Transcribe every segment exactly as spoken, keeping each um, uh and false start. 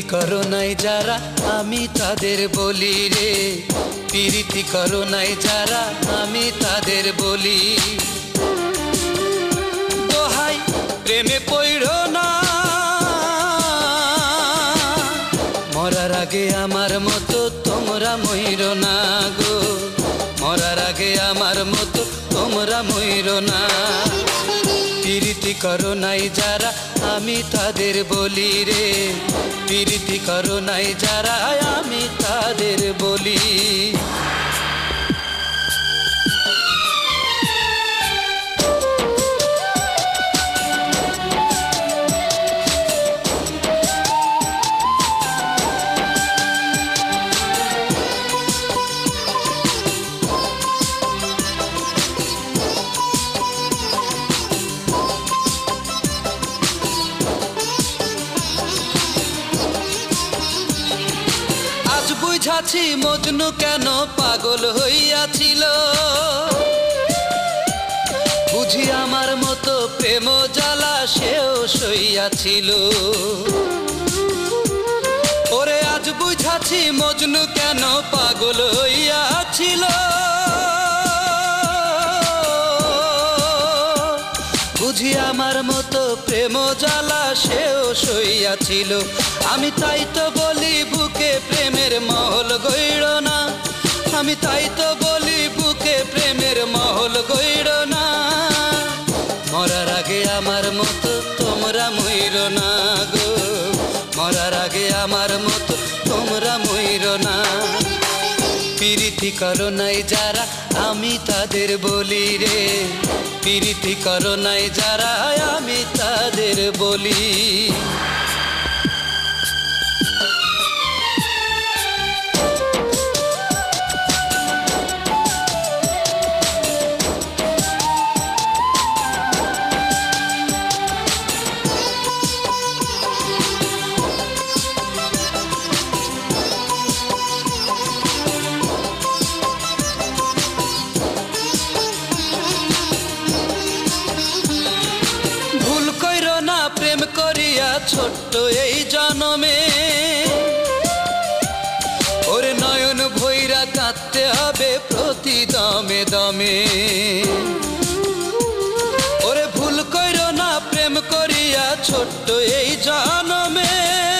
করো নাই যারা আমি তাদের বলি রে, প্রীতি করো নাই যারা আমি তাদের বলি। দোহাই প্রেমে পড়ো না, মরার আগে আমার মতো তোমরা মইরো না গো, মরার আগে আমার মতো তোমরা মইরো না। প্রীতি করো নাই যারা আমি তাদের বলি রে, প্রীতি করো নাই যারা আমি তাদের বলি। বুঝাছি মজনু কেন পাগল হইয়াছিল, বুঝি আমার মতো প্রেম জ্বালা সেও সইয়াছিল। ওরে আজ বুঝাছি মজনু কেন পাগল হইয়াছিল, বুঝি আমার মতো প্রেম জ্বালা সেও সইয়াছিল। আমি তাই তো বলি বুকে প্রেমের মহল গইড় না, আমি তাই তো বলি বুকে প্রেমের মহল গইড় না। মরার আগে আমার মতো তোমরা মইরো না গো, মরার আগে আমার মতো তোমরা মইরো না। প্রীতি করো নাই যারা আমি তাদের বলি রে, প্রীতি করো নাই যারা আমি তাদের বলি। প্রেম করিয়া ছোট্ট এই জনমে, ওরে নয়ন ভৈরা কাঁদতে হবে প্রতি দমে দমে। ওরে ভুল কইরো না প্রেম করিয়া ছোট্ট এই জনমে,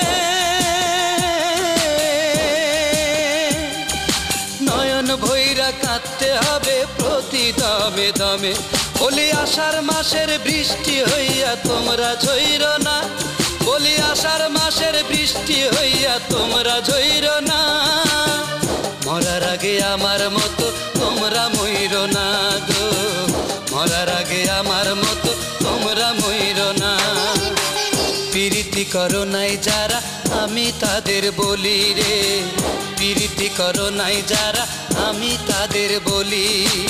নয়ন ভৈরা কাঁদতে হবে প্রতি দমে দমে। বলি আষাঢ় মাসের বৃষ্টি হইয়া তোমরা ঝইরো না, বলি আষাঢ় মাসের বৃষ্টি হইয়া তোমরা ঝইরো না। মরার আগে আমার মতো তোমরা মইরো না গো, মরার আগে আমার মতো তোমরা মইরো না। প্রীতি করো নাই যারা আমি তাদের বলি রে, প্রীতি করো নাই যারা আমি তাদের বলি।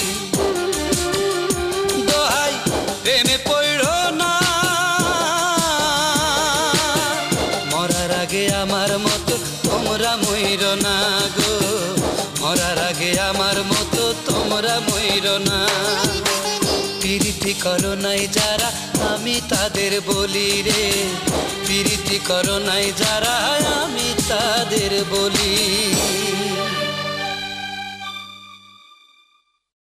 প্রেমে পড়ো না, মরার আগে আমার মতো তোমরা মইরো না গো, মরার আগে আমার মতো তোমরা মইরো না। প্রীতি করো নাই যারা আমি তাদের বলি রে, প্রীতি করো নাই যারা আমি তাদের বলি।